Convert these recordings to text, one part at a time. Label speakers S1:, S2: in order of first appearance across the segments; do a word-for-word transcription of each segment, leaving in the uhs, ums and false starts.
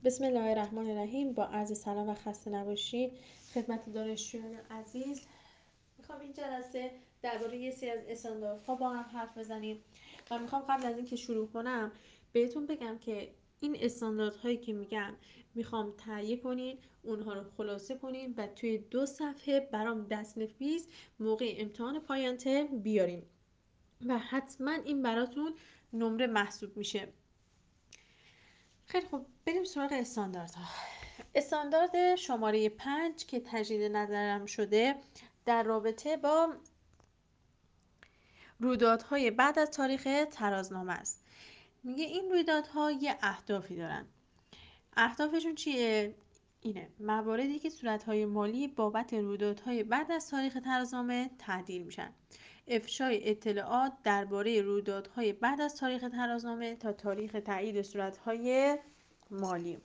S1: بسم الله الرحمن الرحیم. با عرض سلام و خسته نباشید خدمت دانشجویان عزیز. میخوام این جلسه درباره یه سری از استانداردها با هم حرف بزنیم و میخوام قبل از اینکه شروع کنم بهتون بگم که این استانداردهایی که میگم میخوام تهیه کنین، اونها رو خلاصه کنین و توی دو صفحه برام دست‌نویس موقع امتحان پایان ترم بیارین و حتما این براتون نمره محسوب میشه. خیلی خوب، بریم سراغ استانداردها. استاندارد شماره پنج که تجدید نظرم شده در رابطه با رویدادهای بعد از تاریخ ترازنامه است. میگه این رویدادها یه اهدافی دارن. اهدافشون چیه؟ اینه: مواردی که صورتهای مالی بابت رویدادهای بعد از تاریخ ترازنامه تعدیل میشن، افشای اطلاعات درباره رویدادهای بعد از تاریخ ترازنامه تا تاریخ تایید صورتهای مالی.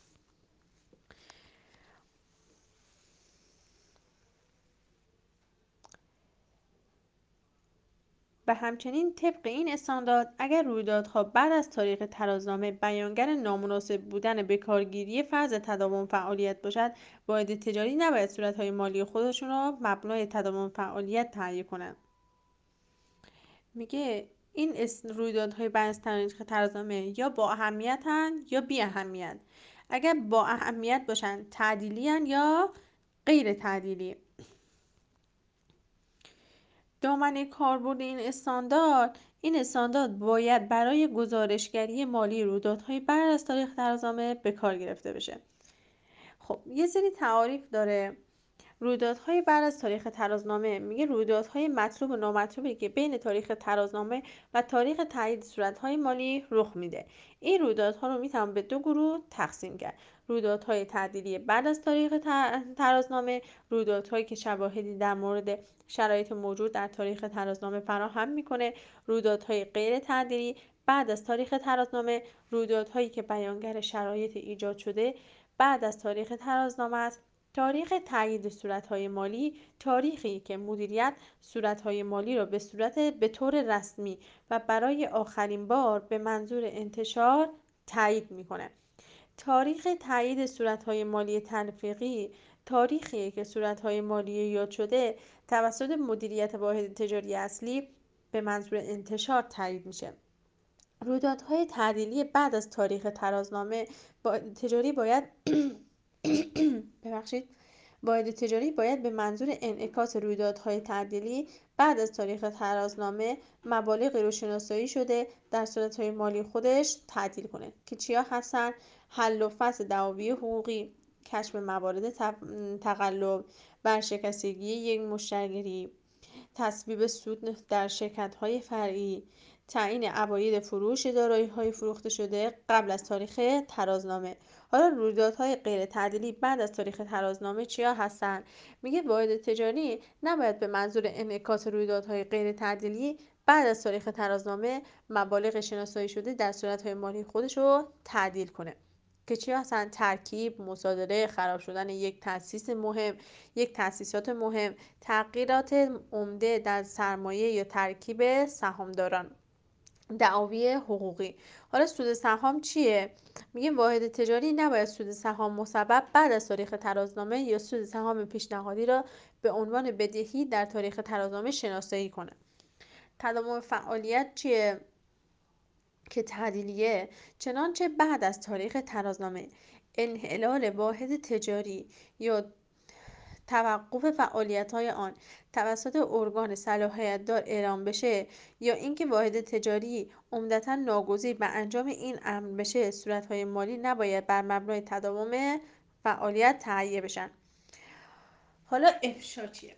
S1: و همچنین طبق این استاندارد اگر رویدادها بعد از تاریخ ترازنامه بیانگر نامناسب بودن بکارگیری فرض تداوم فعالیت باشد، واحد تجاری نباید صورتهای مالی خودشون را مبنای تداوم فعالیت تهیه کنند. میگه این رویدادهای بعد از تاریخ ترازنامه یا با اهمیتن یا بی اهمیت. اگر با اهمیت باشن تعدیلی هن یا غیر تعدیلی. دامنه کاربرد این استاندارد این استاندارد باید برای گزارشگری مالی رویدادهای بعد از تاریخ ترازنامه به کار گرفته بشه. خب یه سری تعاریف داره. رویدادهای بعد از تاریخ ترازنامه میگه رویدادهای مطلوب و نامطلوبی که بین تاریخ ترازنامه و تاریخ تایید صورتهای مالی رخ میده. این رویدادها رو میتوان به دو گروه تقسیم کرد: رویدادهای تعدیلی بعد از تاریخ ترازنامه، رویدادهایی که شواهدی در مورد شرایط موجود در تاریخ ترازنامه فراهم میکنه. رویدادهای غیر تعدیلی بعد از تاریخ ترازنامه، رویدادهایی که بیانگر شرایط ایجاد شده بعد از تاریخ ترازنامه است. تاریخ تایید صورتهای مالی تاریخی که مدیریت صورتهای مالی را به صورت به طور رسمی و برای آخرین بار به منظور انتشار تایید میکنه. تاریخ تایید صورتهای مالی تلفیقی تاریخی که صورتهای مالی یاد شده توسط مدیریت واحد تجاری اصلی به منظور انتشار تایید میشه. رویدادهای تعدیلی بعد از تاریخ ترازنامه با تجاری باید ببخشید واحد تجاری باید به منظور انعکاس رویدادهای تعدیلی بعد از تاریخ ترازنامه مبالغی رو شناسایی شده در صورتهای مالی خودش تعدیل کنه که چیا هستن؟ حل و فصل دعاوی حقوقی، کشف موارد تقلب، ورشکستگی یک مشتری، تصویب سود در شرکت‌های فرعی، تعیین عواید فروش دارایی‌های فروخته شده قبل از تاریخ ترازنامه. حالا رویدادهای غیر تعدیلی بعد از تاریخ ترازنامه چیا هستن؟ میگه واحد تجاری نباید به منظور انعکاس رویدادهای غیر تعدیلی بعد از تاریخ ترازنامه مبالغ شناسایی شده در صورتهای مالی خودش رو تعدیل کنه که چی هستن؟ ترکیب، مصادره، خراب شدن یک تأسیس مهم، یک تأسیسات مهم، تغییرات عمده در سرمایه یا ترکیب سهامداران، دعاوی حقوقی. حالا سود سهام چیه؟ میگه واحد تجاری نباید سود سهام مسبب بعد از تاریخ ترازنامه یا سود سهام پیشنهادی را به عنوان بدهی در تاریخ ترازنامه شناسایی کنه. تداوم فعالیت چیه که تعدیلیه؟ چنانچه بعد از تاریخ ترازنامه انحلال واحد تجاری یا توقف فعالیت‌های آن توسط ارگان صلاحیت‌دار اعلام بشه یا اینکه واحد تجاری عمدتاً ناگزیر به انجام این امر بشه، صورت‌های مالی نباید بر مبنای تداوم فعالیت تهیه بشن. حالا افشا چیه؟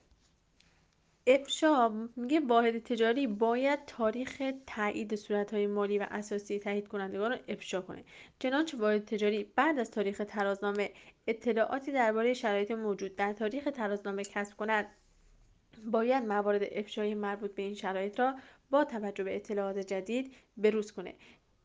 S1: افشا میگه واحد تجاری باید تاریخ تایید صورت‌های مالی و اساسی تایید کنندگان رو افشا کنه. چنانچه واحد تجاری بعد از تاریخ ترازنامه اطلاعاتی درباره شرایط موجود در تاریخ ترازنامه کسب کند، باید موارد افشای مربوط به این شرایط را با توجه به اطلاعات جدید بروز کنه.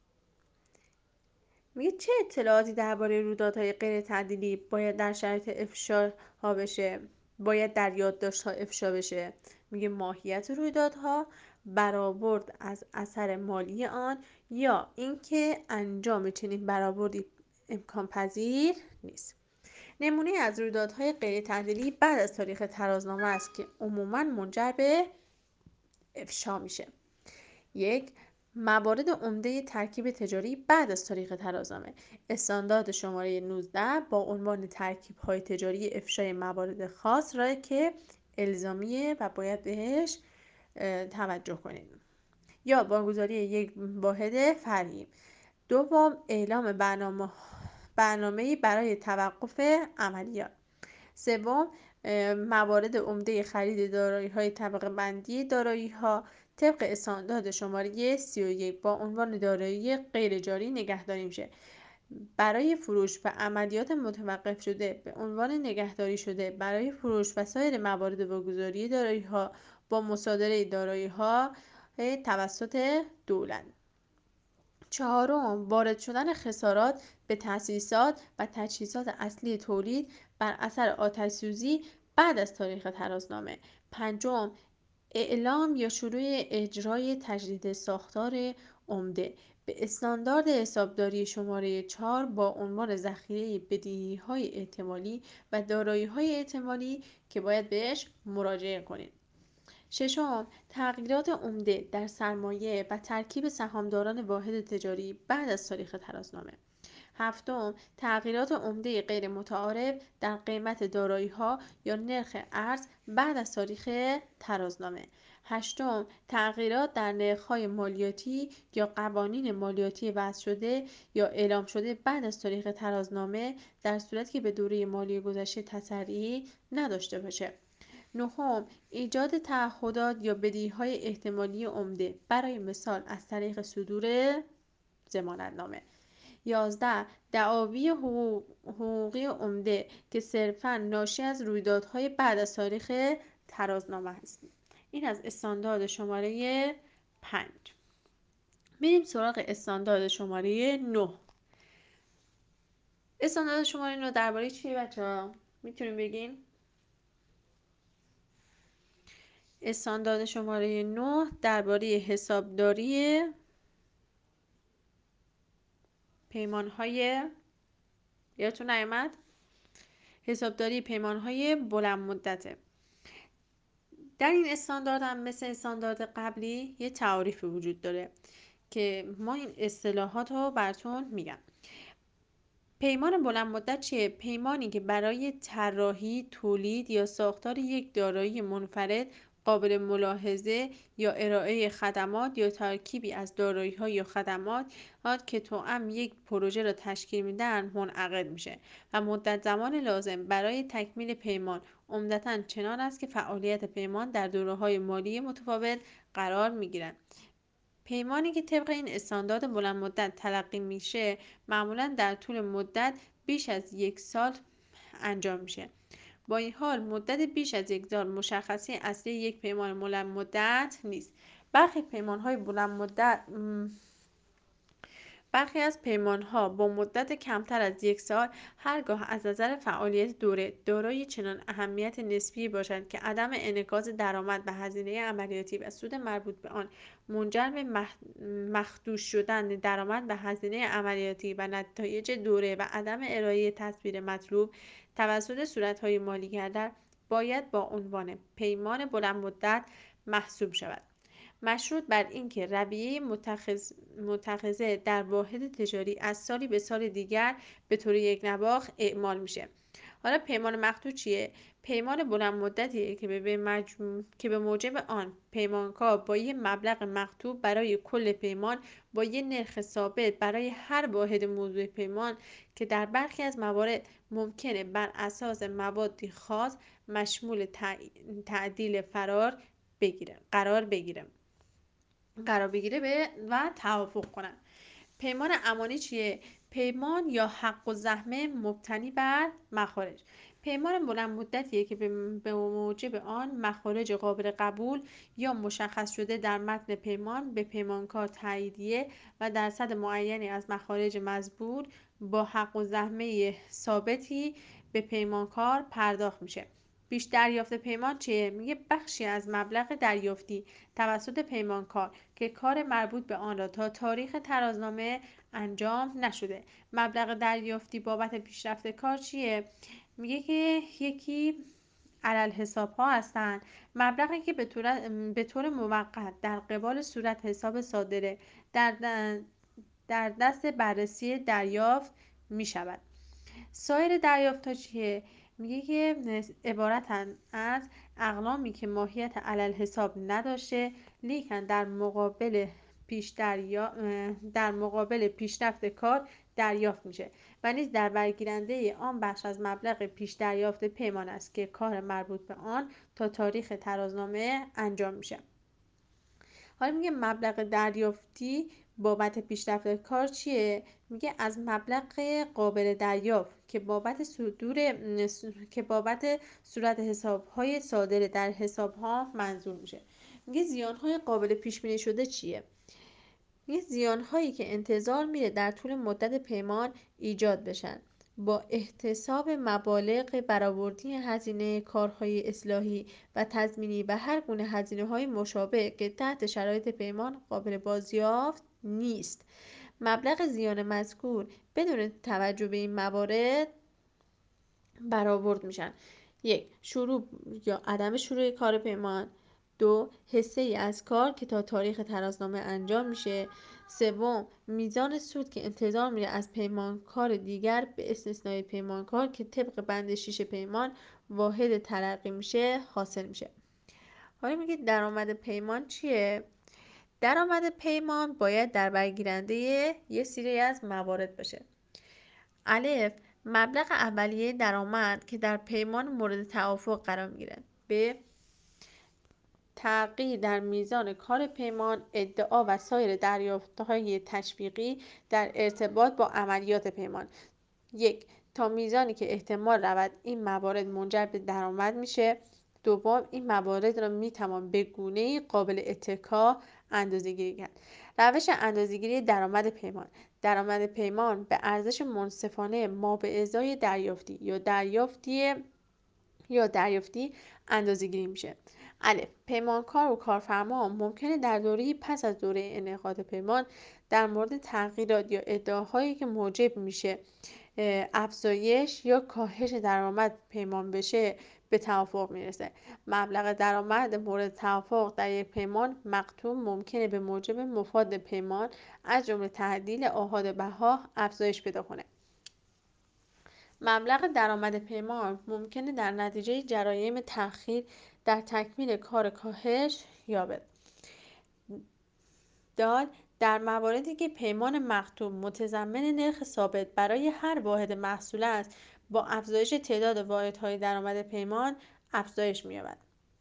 S1: میگه چه اطلاعاتی درباره رویدادهای غیر تعدیلی باید در شرایط افشا ها بشه؟ باید در یادداشت‌ها افشا بشه. میگه ماهیت رویدادها، برآورد از اثر مالی آن یا اینکه انجام چنین برآوردی امکان پذیر نیست. نمونه از رویدادهای غیر تعدیلی بعد از تاریخ ترازنامه است که عموماً منجر به افشا میشه. یک، موارد عمده ترکیب تجاری بعد از تاریخ ترازنامه. استاندارد شماره نوزده با عنوان ترکیب‌های تجاری افشای موارد خاص را که الزامیه و باید بهش توجه کنید. یا بارگذاری یک واحد فرعی. دوم، اعلام برنامه برنامه‌ای برای توقف عملیات. سوم، موارد عمده خرید دارایی‌های طبقه بندی دارایی‌ها طبق استاندارد شماره سی و یک با عنوان دارایی غیر جاری نگهداری میشه. برای فروش و عملیات متوقف شده به عنوان نگهداری شده برای فروش و سایر موارد واگذاری دارایی‌ها با مصادره دارایی‌ها توسط دولت. چهارم، وارد شدن خسارات به تأسیسات و تجهیزات اصلی تولید بر اثر آتش‌سوزی بعد از تاریخ ترازنامه. پنجم، اعلام یا شروع اجرای تجدید ساختار عمده به استاندارد حسابداری شماره چهار با عنوان ذخیره بدهی‌های احتمالی و دارایی‌های احتمالی که باید بهش مراجعه کنید. ششم، تغییرات عمده در سرمایه و ترکیب سهامداران واحد تجاری بعد از تاریخ ترازنامه. هفتم، تغییرات عمده غیر متعارف در قیمت دارایی‌ها یا نرخ ارز بعد از تاریخ ترازنامه. هشتم، تغییرات در نرخ‌های مالیاتی یا قوانین مالیاتی وضع شده یا اعلام شده بعد از تاریخ ترازنامه در صورتی که به دوره مالی گذشته تسری نداشته باشه. نهم، ایجاد تعهدات یا بدهی‌های احتمالی عمده برای مثال از طریق صدور ضمانتنامه. یازده، دعاوی حقوق، حقوقی عمده که صرفاً ناشی از رویدادهای بعد از تاریخ ترازنامه است. این از استاندارد شماره پنج. میریم سراغ استاندارد شماره نه. استاندارد شماره نه درباره چیه بچه‌ها؟ میتونیم بگین؟ استاندارد شماره نه درباره حسابداری پیمان‌های یادتون نیامد؟ حسابداری پیمان‌های بلند مدته. در این استاندارد هم مثل استاندارد قبلی یه تعاریفی وجود داره که ما این اصطلاحات رو براتون میگم. پیمان بلند مدت چیه؟ پیمانی که برای طراحی، تولید یا ساختار یک دارایی منفرد قابل ملاحظه یا ارائه خدمات یا ترکیبی از دارایی‌ها یا خدمات که توأم یک پروژه را تشکیل میدن منعقد میشه و مدت زمان لازم برای تکمیل پیمان عمدتاً چنان است که فعالیت پیمان در دوره‌های مالی متفاوت قرار میگیرد. پیمانی که طبق این استاندارد بلند مدت تلقی میشه معمولاً در طول مدت بیش از یک سال انجام میشه. با این حال مدت بیش از یک سال مشخصی اصلی یک پیمان بلند مدت نیست. برخی پیمان‌های بلند مدت برخی از پیمان‌ها با مدت کمتر از یک سال هرگاه از نظر فعالیت دوره دارای چنان اهمیت نسبی باشند که عدم انعکاس درآمد و هزینه عملیاتی و سود مربوط به آن منجر به مخدوش شدن درآمد و هزینه عملیاتی و نتایج دوره و عدم ارائه تصویر مطلوب توسط صورت‌های مالی گردد باید با عنوان پیمان بلند مدت محسوب شود، مشروط بر اینکه رویه متخذ متخذه در واحد تجاری از سالی به سال دیگر به طور یکنواخت اعمال میشه. حالا پیمان مخدوش چیه؟ پیمان بلند مدتیه که به مجموع که به موجب آن پیمانکار با یک مبلغ مکتوب برای کل پیمان با یک نرخ ثابت برای هر واحد موضوع پیمان که در برخی از موارد ممکنه بر اساس موادی خاص مشمول تعدیل فرار بگیره قرار بگیره قرار بگیره به و توافق کنن. پیمان امانی چیه؟ پیمان یا حق و زحمه مبتنی بر مخارج. پیمان بلند مدتیه که به موجب آن مخارج قابل قبول یا مشخص شده در متن پیمان به پیمانکار تاییدیه و درصد معینی از مخارج مزبور با حق و زحمه ثابتی به پیمانکار پرداخت میشه. پیش دریافت پیمان چیه؟ میگه بخشی از مبلغ دریافتی توسط پیمانکار که کار مربوط به آن را تا تاریخ ترازنامه انجام نشده. مبلغ دریافتی بابت پیشرفت کار چیه؟ میگه که یکی علل حساب ها هستند، مبلغی که به طور, به طور موقت در قبال صورت حساب صادره در, در دست بررسی دریافت می شود. سایر دریافت ها چیه؟ میگه که عبارتن از اقلامی که ماهیت علل حساب نداشته لیکن در مقابل پیش دریا... در مقابل پیشرفت کار دریافت میشه و نیز در برگیرنده آن بخش از مبلغ پیش دریافت پیمان است که کار مربوط به آن تا تاریخ ترازنامه انجام میشه. حالا میگه مبلغ دریافتی بابت پیشرفت کار چیه؟ میگه از مبلغ قابل دریافت که بابت صدور که بابت صورت حساب‌های صادره در حساب‌ها منظور میشه. میگه زیان‌های قابل پیش بینی شده چیه؟ میگه زیان‌هایی که انتظار میره در طول مدت پیمان ایجاد بشن با احتساب مبالغ برآوردی هزینه کارهای اصلاحی و تضمینی و هر گونه هزینه‌های مشابه که تحت شرایط پیمان قابل بازیافت نیست. مبلغ زیان مذکور بدون توجه به این موارد برآورد میشن: یک، شروع یا عدم شروع کار پیمان. دو، حصه ای از کار که تا تاریخ ترازنامه انجام میشه. سوم، میزان سود که انتظار میره از پیمانکار دیگر به استثنای پیمانکار که طبق بند شیش پیمان واحد تلقی میشه حاصل میشه. حالا میگه درآمد پیمان چیه؟ درآمد پیمان باید در برگیرنده یه سری از موارد باشه. الف، مبلغ اولیه درآمد که در پیمان مورد توافق قرار میگیره. ب، تغییر در میزان کار پیمان، ادعا و سایر دریافت‌های تشویقی در ارتباط با عملیات پیمان. یک، تا میزانی که احتمال رود این موارد منجر به درآمد میشه. دوم، این موارد را میتوان به گونه‌ای قابل اتکا اندازه‌گیری کرد. روش اندازه‌گیری درآمد پیمان: درآمد پیمان به ارزش منصفانه ما به ازای دریافتی یا دریافتی یا دریافتی اندازه‌گیری میشه. الف، پیمانکار و کارفرما ممکنه در دوره پس از دوره انعقاد پیمان در مورد تغییرات یا ادعاهایی که موجب میشه افزایش یا کاهش درآمد پیمان بشه به توافق میرسه. مبلغ درآمد مورد توافق در یک پیمان مقطوع ممکنه به موجب مفاد پیمان از جمله تعدیل آحاد بها افزایش پیدا کنه. مبلغ درآمد پیمان ممکنه در نتیجه جرایم تأخیر در تکمیل کار کاهش یابد. دال، در مواردی که پیمان مقطوع متضمن نرخ ثابت برای هر واحد محصول است، با افزایش تعداد واحدهای درآمد پیمان افزایش می‌یابد.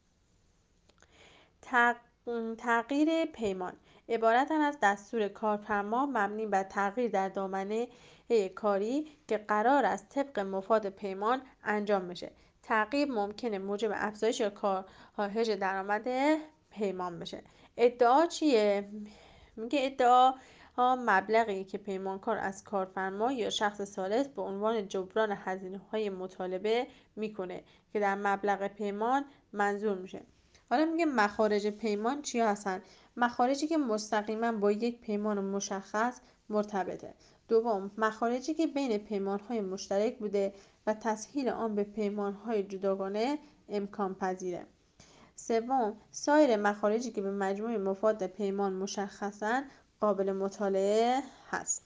S1: تغییر پیمان عبارت از دستور کارفرما مبنی بر تغییر در دامنه کاری که قرار است طبق مفاد پیمان انجام بشه. تغییر ممکنه موجب افزایش یا کاهش درآمد پیمان بشه. ادعا چیه؟ میگه ادعا مبلغی که پیمانکار از کارفرما یا شخص ثالث به عنوان جبران هزینه‌های مطالبه میکنه که در مبلغ پیمان منظور میشه. حالا میگه مخارج پیمان چی هستن؟ مخارجی که مستقیما با یک پیمان مشخص مرتبطه. دوم، مخارجی که بین پیمانهای مشترک بوده و تسهیل آن به پیمانهای جداگانه امکان پذیره. سوم، سایر مخارجی که به مجموع مفاد پیمان مشخصاً قابل مطالعه هست.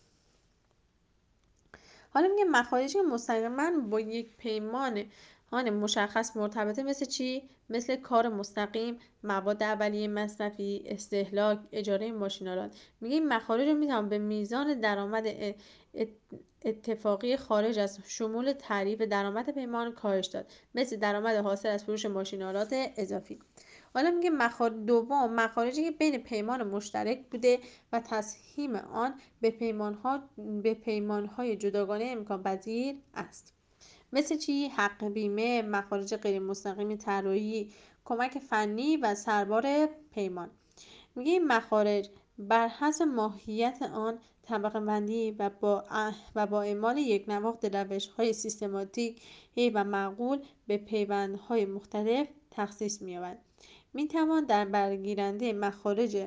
S1: حالا میگه مخارجی که مستقیما با یک پیمان آن مشخص مرتبطه مثل چی؟ مثل کار مستقیم، مواد اولیه مصرفی، استهلاک، اجاره ماشین‌آلات. میگه این مخارج رو میتونم به میزان درآمد اتفاقی خارج از شمول تعریف درآمد پیمان کاهش داد، مثل درآمد حاصل از فروش ماشین‌آلات اضافی. حالا میگه مخارج دوم، مخارجی که بین پیمان مشترک بوده و تسهیم آن به پیمانها به پیمانهای جداگانه امکان پذیر است. مثل چی؟ حق بیمه، مخارج غیر مستقیم طراحی، کمک فنی و سربار پیمان. میگه این مخارج بر حسب ماهیت آن طبقه بندی و با و با اعمال یک نواخت روش‌های سیستماتیکی و معقول به پیوندهای مختلف تخصیص می‌یابد. می‌توان در برگیرنده مخارج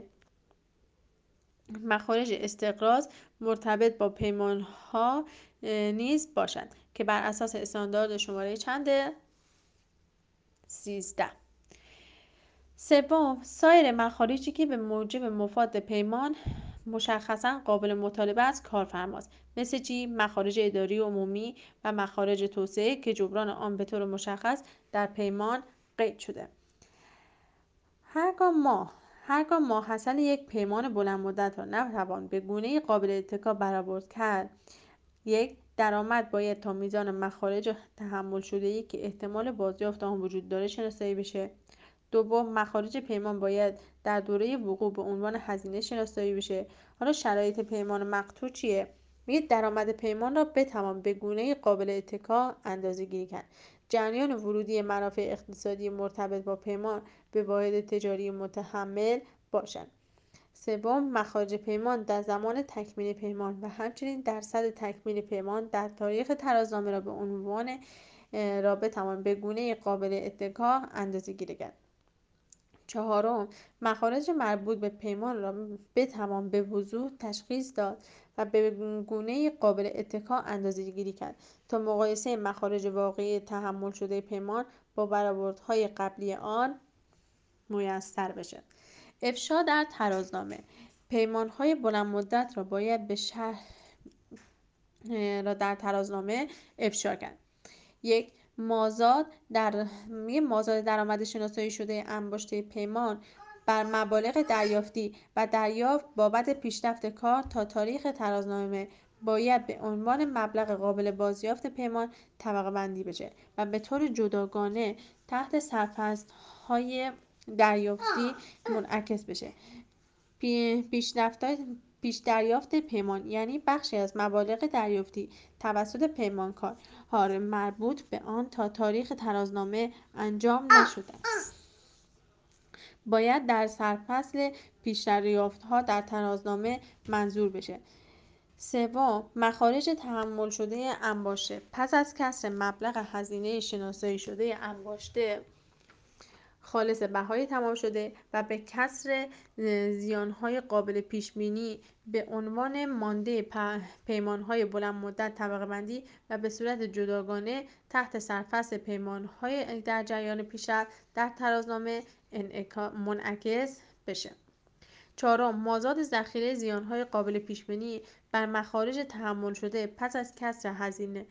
S1: مخارج استقراض مرتبط با پیمانها نیز باشد که بر اساس استاندارد شماره چنده؟ سیزده. سوم، سایر مخارجی که به موجب مفاد پیمان مشخصاً قابل مطالبه از کارفرماست، مثل چی؟ مخارج اداری عمومی و مخارج توسعه که جبران آن به طور مشخص در پیمان قید شده. هرگاه ما هرگاه ماحصل یک پیمان بلند مدت را نتوان به گونه قابل اتکا برآورد کرد، یک، درآمد باید تا میزان مخارج تحمل شده‌ای که احتمال بازیافت آن وجود دارد شناسایی بشه. دوم، مخارج پیمان باید در دوره وقوع به عنوان هزینه شناسایی بشه. حالا شرایط پیمان مقطوع چیه؟ میگه درآمد پیمان را بتوان به گونه قابل اتکا اندازه‌گیری کرد. جریان ورودی منافع اقتصادی مرتبط با پیمان به واحد تجاری متحمل باشد. سوم، مخارج پیمان در زمان تکمیل پیمان و همچنین درصد تکمیل پیمان در تاریخ ترازنامه را به عنوان را بتوان به گونه قابل اتکا اندازه‌گیری کرد. چهارم، مخارج مربوط به پیمان را بتوان به وضوح تشخیص داد و به گونه قابل اتکا اندازه‌گیری کرد تا مقایسه مخارج واقعی تحمل شده پیمان با برآوردهای قبلی آن میسر بشه. افشا در ترازنامه: پیمانهای بلند مدت را باید به شرح را در ترازنامه افشا کرد. یک، مازاد در مازاد درآمد شناسایی شده انباشته پیمان بر مبالغ دریافتی و دریافت بابت پیشرفت کار تا تاریخ ترازنامه باید به عنوان مبلغ قابل بازیافت پیمان طبقه بندی بشه و به طور جداگانه تحت سرفصل‌های دریافتی منعکس بشه. پیش دریافت پیمان یعنی بخشی از مبالغ دریافتی توسط پیمانکار ها مربوط به آن تا تاریخ ترازنامه انجام نشده است، باید در سرفصل پیش‌دریافت‌ها در ترازنامه منظور بشه. سوم، مخارج تحمل شده انباشته پس از کسر مبلغ هزینه شناسایی شده انباشته خالص بهای تمام شده و به کسر زیانهای قابل پیشبینی به عنوان مانده پیمانهای بلند مدت طبقه بندی و به صورت جداگانه تحت سرفصل پیمانهای در جریان پیشرفت در ترازنامه منعکس بشه. چهارم، مازاد ذخیره زیانهای قابل پیشبینی بر مخارج تحمل شده پس از کسر هزینه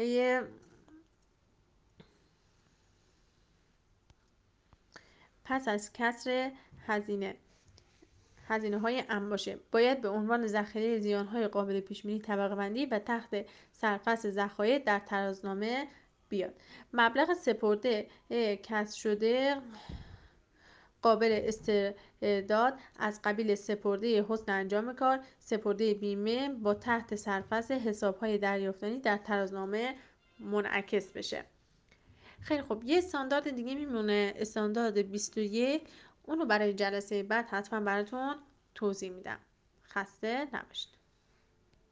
S1: پس از کسر هزینه هزینه های انباشه باید به عنوان ذخیره زیانهای قابل پیشبینی طبقه بندی و تحت سرفصل ذخایر در ترازنامه بیاد. مبلغ سپرده کسر شده قابل استرداد از قبیل سپرده حسن انجام کار، سپرده بیمه با تحت سرفصل حسابهای دریافتنی در ترازنامه منعکس بشه. خیلی خوب، یه استاندارد دیگه میمونه، استاندارد بیست و یک. اونو برای جلسه بعد حتما براتون توضیح میدم. خسته نباشید.